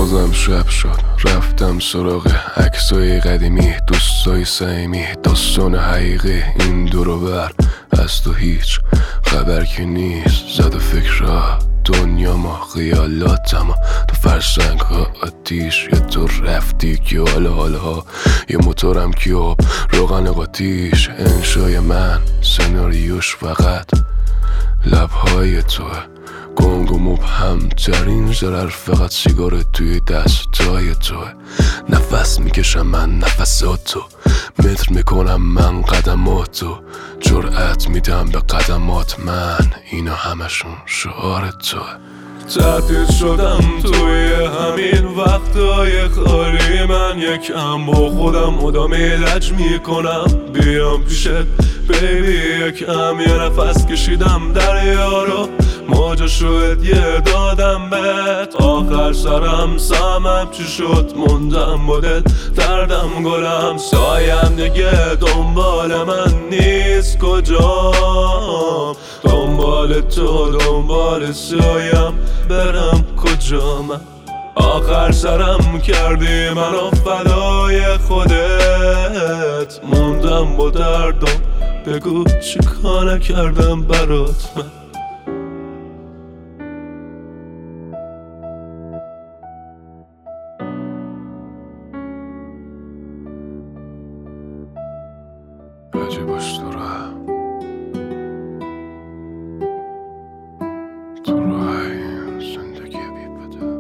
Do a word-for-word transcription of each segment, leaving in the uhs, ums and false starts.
بازم شب شد، رفتم سراغ عکسای قدیمی، دوستای صمیمی، داستان حقیقی. این دورو بر از تو هیچ خبر که نیست، زد فکرها دنیا ما خیالاتم تو فرسنگ ها آتیش. یا تو رفتی که حالا حالا ها یه موتورم که آب روغن قاتیش. انشای من سناریوش فقط لبهای توه، گنگ و مبهم ترین ضرر فقط سیگار توی دستای توه. نفس میکشم من نفساتو، متر میکنم من قدماتو، جرأت میدم به قدمات من، اینا همشون شعار توه. تعطیل شدم توی همین وقتای خالی، من یکم با خودم مدام لج میکنم بیام پیشت بیبی. یکم یه نفس کشیدم دریا رو، موجا شد یه دادم بهت. آخر سرم سمم چی شد، موندم بودت دردم گلم. سایم دیگه دنبال من نیست، کجام دنبال تو دنبال سایم برم کجا من. آخر سرم کردی منو فدای خودت، موندم با دردم بگو چی کار نکردم برات من. راجع باش تو راه تو راه این زندگی بی پدر.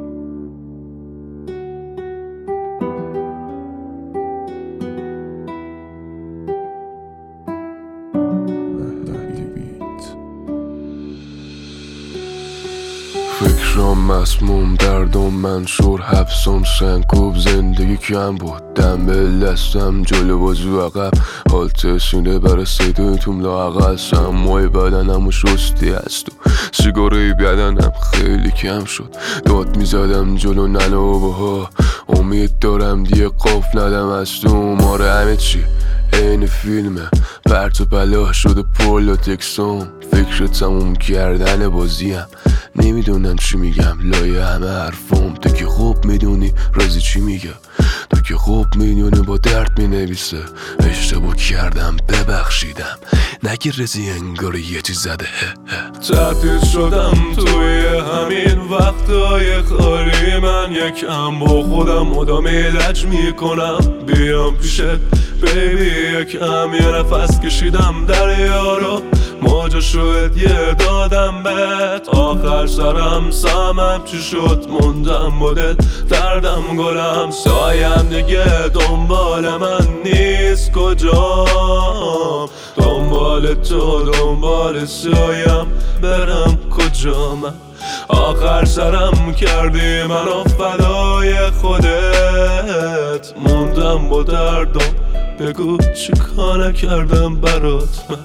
فکرام مسموم، دردم منشور، حبسم سنگوب. زندگی کم بود، دنبل دستم جلو بازو عقب، حالت سینه برای سیده توم لااقل. سمای بدنم و شستی از تو، سیگاری بدنم خیلی کم شد. داد میزدم جلو نلابه ها، امید دارم دیگه قف ندم از تو. ماره همه چی این فیلمه، پرت و پلا شده پول و تکسون. فکر تموم کردن بازیم، نمیدونم چی میگم لایه همه حرفم. تو که خوب میدونی رازی چی میگه، تو که خوب میدونی با درد مینویسه. اشتباه کردم ببخشیدم، نگی رزی انگار یه چیز زده. تعطیل شدم توی همین وقتای خالی، من یکم با خودم مدام لج میکنم بیام پیشت بیبی. یکم یه نفس کشیدم دریا رو، موجا شد یه دادم بهت. آخر سرم سمم چی شد، موندم بودت دردم گلم. سایم دیگه دنبال من نیست، کجام دنبال تو دنبال سایم برم کجا من. آخر سرم کردی منو فدای خودت، موندم با دردم بگو چی کار نکردم برات من.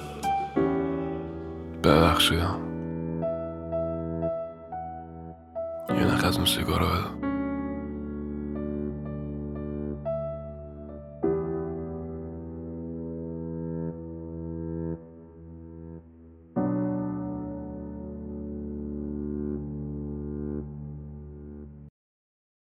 ببخشیدم، یه نخ از اون سیگارو بده.